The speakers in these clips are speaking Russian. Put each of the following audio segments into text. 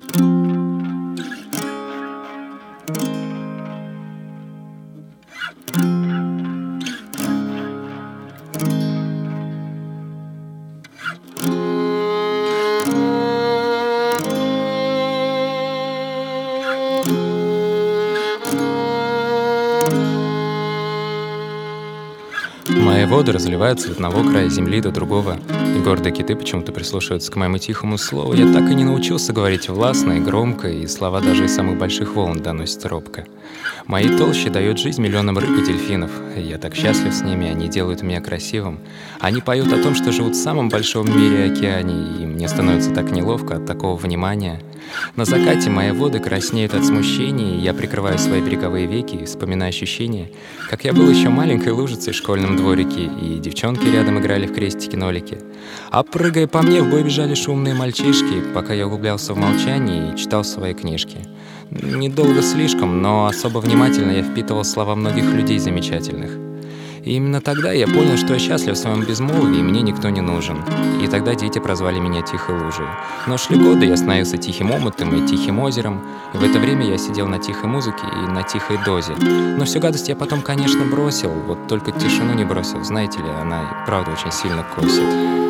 Мои воды разливаются от одного края земли до другого, и гордые киты почему-то прислушиваются к моему тихому слову. Я так и не научился говорить властно и громко, и слова даже из самых больших волн доносятся робко. Мои толщи дают жизнь миллионам рыб и дельфинов, и я так счастлив с ними, они делают меня красивым. Они поют о том, что живут в самом большом мире океане, и мне становится так неловко от такого внимания. На закате мои воды краснеют от смущения, и я прикрываю свои береговые веки, вспоминая ощущения, как я был еще маленькой лужицей в школьном дворике, и девчонки рядом играли в крестики-нолики. А прыгая по мне, в бой бежали шумные мальчишки, пока я углублялся в молчании и читал свои книжки. Недолго слишком, но особо внимательно я впитывал слова многих людей замечательных. И именно тогда я понял, что я счастлив в своем безмолвии, и мне никто не нужен. И тогда дети прозвали меня Тихой Лужей. Но шли годы, я становился тихим омутом и тихим озером. И в это время я сидел на тихой музыке и на тихой дозе. Но всю гадость я потом, конечно, бросил, вот только тишину не бросил. Знаете ли, она и правда очень сильно косит.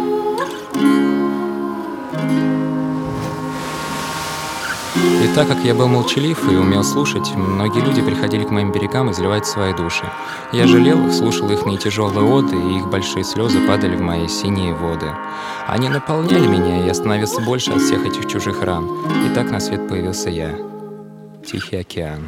И так как я был молчалив и умел слушать, многие люди приходили к моим берегам изливать свои души. Я жалел их, слушал их тяжелые оды, и их большие слезы падали в мои синие воды. Они наполняли меня, и я становился больше от всех этих чужих ран. И так на свет появился я, Тихий океан.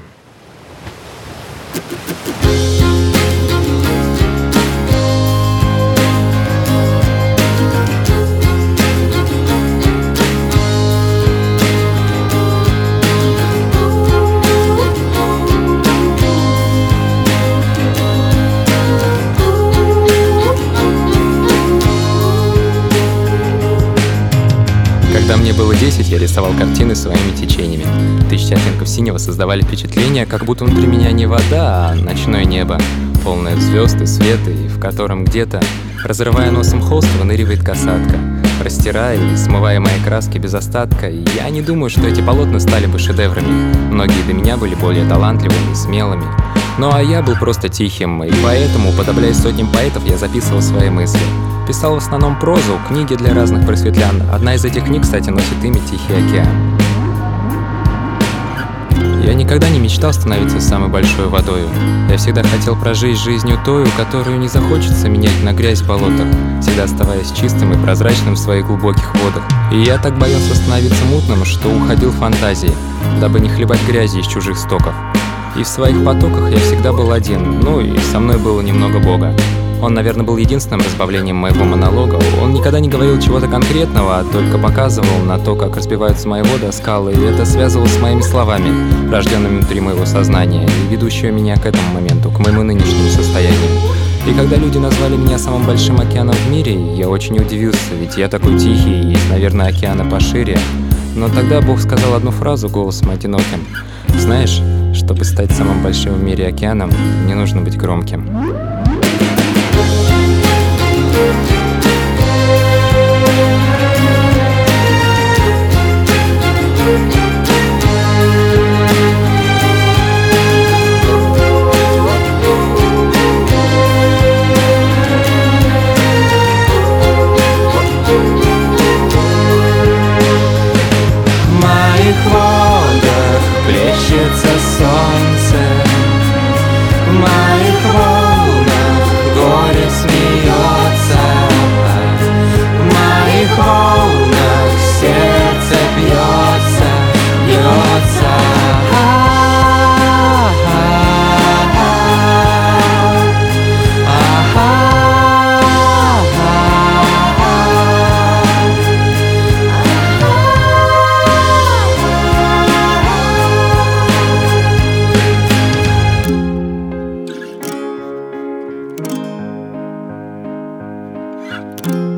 Когда мне было 10, я рисовал картины своими течениями. Тысячи оттенков синего создавали впечатление, как будто внутри меня не вода, а ночное небо, полное звезд и света, и в котором где-то, разрывая носом холст, выныривает касатка, растирая и смывая мои краски без остатка. И я не думаю, что эти полотна стали бы шедеврами. Многие до меня были более талантливыми и смелыми. Ну а я был просто тихим, и поэтому, уподобляясь сотням поэтов, я записывал свои мысли. Писал в основном прозу, книги для разных просветлян. Одна из этих книг, кстати, носит имя «Тихий океан». Я никогда не мечтал становиться самой большой водою. Я всегда хотел прожить жизнью тою, которую не захочется менять на грязь в болотах, всегда оставаясь чистым и прозрачным в своих глубоких водах. И я так боялся становиться мутным, что уходил в фантазии, дабы не хлебать грязи из чужих стоков. И в своих потоках я всегда был один, ну и со мной было немного Бога. Он, наверное, был единственным разбавлением моего монолога. Он никогда не говорил чего-то конкретного, а только показывал на то, как разбиваются мои воды о скалы, и это связывалось с моими словами, рожденными внутри моего сознания, и ведущими меня к этому моменту, к моему нынешнему состоянию. И когда люди назвали меня самым большим океаном в мире, я очень удивился, ведь я такой тихий, и есть, наверное, океаны пошире. Но тогда Бог сказал одну фразу голосом одиноким: «Знаешь, чтобы стать самым большим в мире океаном, не нужно быть громким». В моих водах плещется солнце, в моих волнах горе смеется, в моих волнах сердце бьется, бьется. Thank